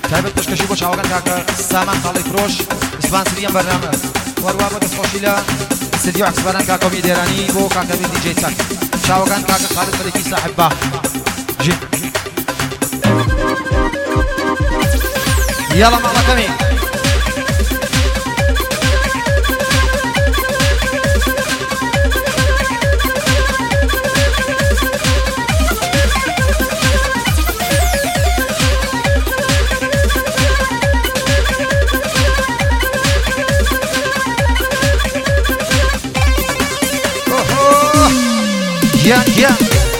تایبەت پشکەشی بۆ چاوەکان کاکە سامان خاڵی فرۆش سپانسریان بەرنامە وەروە بۆ دەستخۆشی لە سدیو عکسباران کاکەمی دێرانی بۆ کاکەمی دیجەی چەک چاوەکان کاکە خالد مەلەکی صاحب با ژین یاڵە ماڵەکەمی Yeah, yeah.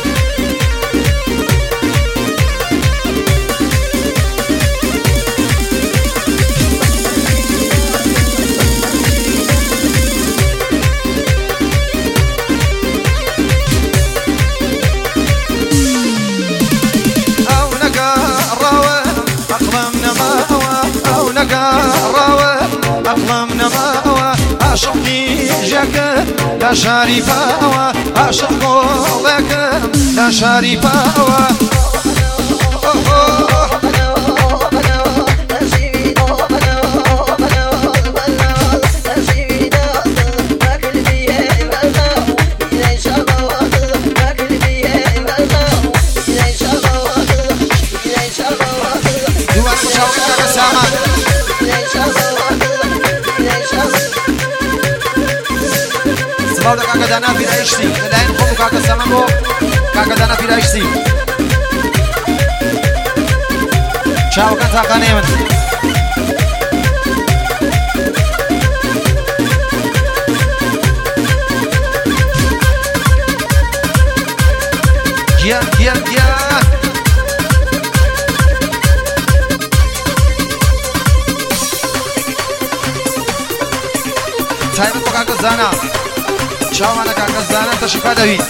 أو نقا راوة أقلمنا ما هو أو نقا راوة أقلمنا ما هو أشقي جاك لا شريفة هو أشق لك لا شريفة هو سباوده کاکا دانا پیرایشتی نداین خوب کاکا سامو کاکا دانا پیرایشتی چاو کن تاکانه من گیا گیا گیا تایمت با کاکا زانا چاوانا کاکا زانا تشریفا دوی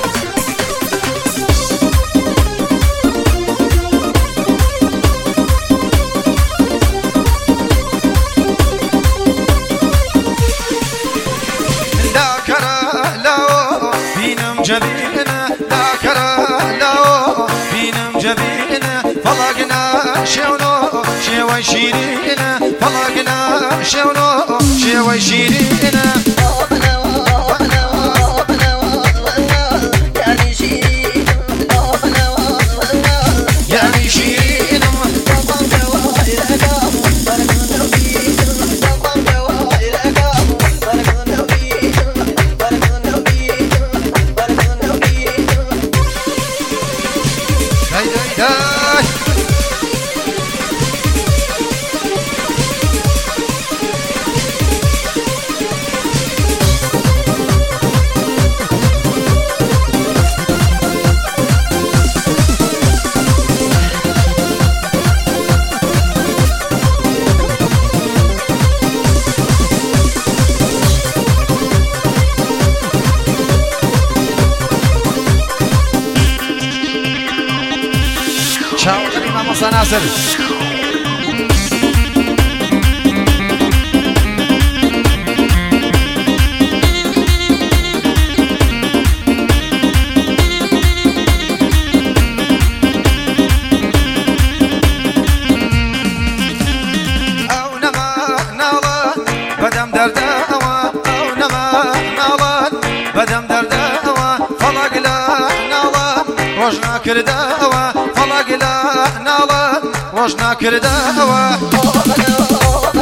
لا کرا لاو بینم جبینه لا کرا لاو بینم جبینه فلاقنا شونو شوی شیرینه فلاقنا شونو شوی شیرینه Ciao, Imam Hassan Nasser. أو نما نالا بدم درد هوا أو نما نالا بدم درد هوا خلق لا نالا روجنا كرد هوا خلق لا نالا روجنا كرد هوا